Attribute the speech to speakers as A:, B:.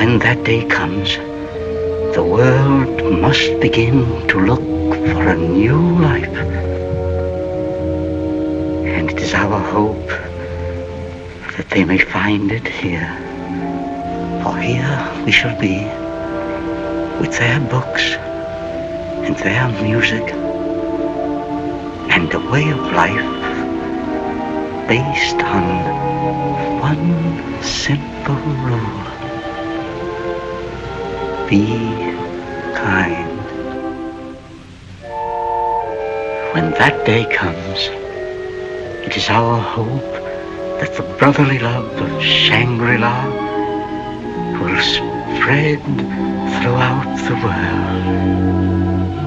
A: when that day comes, the world must begin to look for a new life. And it is our hope that they may find it here. For here we shall be, with their books and their music, and a way of life based on one simple rule. Be kind. When that day comes, it is our hope that the brotherly love of Shangri-La will spread throughout the world.